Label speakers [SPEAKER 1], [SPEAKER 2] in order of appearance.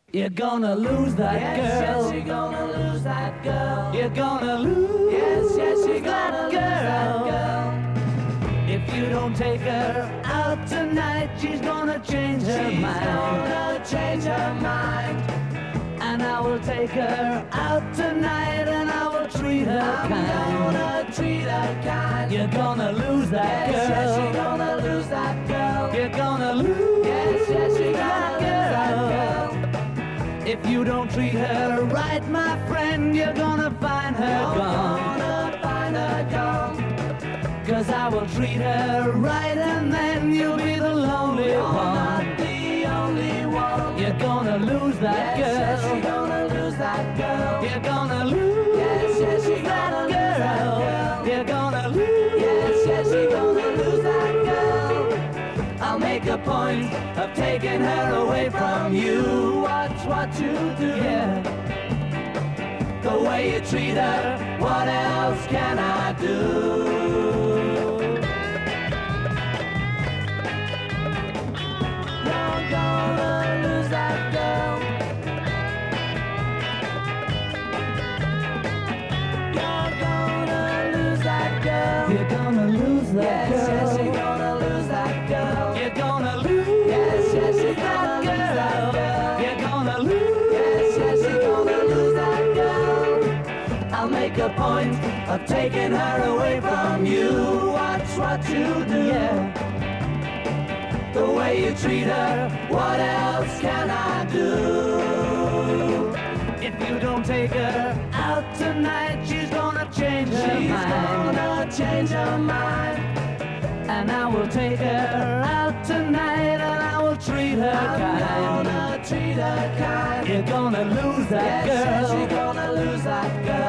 [SPEAKER 1] You're gonna lose that girl.
[SPEAKER 2] Yes, you're gonna lose that girl.
[SPEAKER 1] You're gonna lose
[SPEAKER 2] Yes, you're
[SPEAKER 1] that
[SPEAKER 2] gonna
[SPEAKER 1] girl.
[SPEAKER 2] lose that girl.
[SPEAKER 1] If you don't take her out tonight, she's gonna change her
[SPEAKER 2] She's
[SPEAKER 1] mind.
[SPEAKER 2] gonna change her mind.
[SPEAKER 1] And I will take her out tonight, and I will treat her
[SPEAKER 2] I'm
[SPEAKER 1] kind.
[SPEAKER 2] gonna treat her kind.
[SPEAKER 1] You're gonna lose that
[SPEAKER 2] Yes,
[SPEAKER 1] girl.
[SPEAKER 2] you're gonna lose that girl.
[SPEAKER 1] You're gonna lose
[SPEAKER 2] Yes, you're gonna lose that girl.
[SPEAKER 1] If you don't treat her right, my friend, you're gonna find her
[SPEAKER 2] You're
[SPEAKER 1] gone.
[SPEAKER 2] gonna find her gone.
[SPEAKER 1] 'Cause I will treat her right, and then you'll be the lonely
[SPEAKER 2] You're
[SPEAKER 1] one.
[SPEAKER 2] not the only one.
[SPEAKER 1] You're gonna lose that
[SPEAKER 2] Yes, yes,
[SPEAKER 1] girl.
[SPEAKER 2] you're gonna lose that girl.
[SPEAKER 1] You're gonna lose
[SPEAKER 2] Yes, yes, you're gonna lose that girl.
[SPEAKER 1] You're gonna lose
[SPEAKER 2] Yes, yes, you're gonna lose that girl.
[SPEAKER 1] I'll make a point of taking her away from you.
[SPEAKER 2] Watch what you do.
[SPEAKER 1] Yeah. The way you treat her, what else can I do?
[SPEAKER 2] You're gonna lose that girl. You're gonna lose that girl.
[SPEAKER 1] You're gonna lose that
[SPEAKER 2] Yes,
[SPEAKER 1] girl.
[SPEAKER 2] yes, you're gonna lose that girl.
[SPEAKER 1] You're gonna lose
[SPEAKER 2] Yes, yes, you're
[SPEAKER 1] that
[SPEAKER 2] gonna lose that girl.
[SPEAKER 1] You're gonna lose
[SPEAKER 2] Yes, yes, you're gonna lose that girl.
[SPEAKER 1] I'll make a point of taking her away from you.
[SPEAKER 2] Watch what you do.
[SPEAKER 1] Yeah. The way you treat her, what else can I do? If you don't take her out tonight, she's gonna change her
[SPEAKER 2] She's
[SPEAKER 1] mind.
[SPEAKER 2] gonna change her mind.
[SPEAKER 1] And I will take her out tonight, and I will treat her
[SPEAKER 2] I'm
[SPEAKER 1] kind.
[SPEAKER 2] gonna treat her kind.
[SPEAKER 1] You're gonna lose that
[SPEAKER 2] Yes, yes,
[SPEAKER 1] girl.
[SPEAKER 2] you're gonna lose that girl.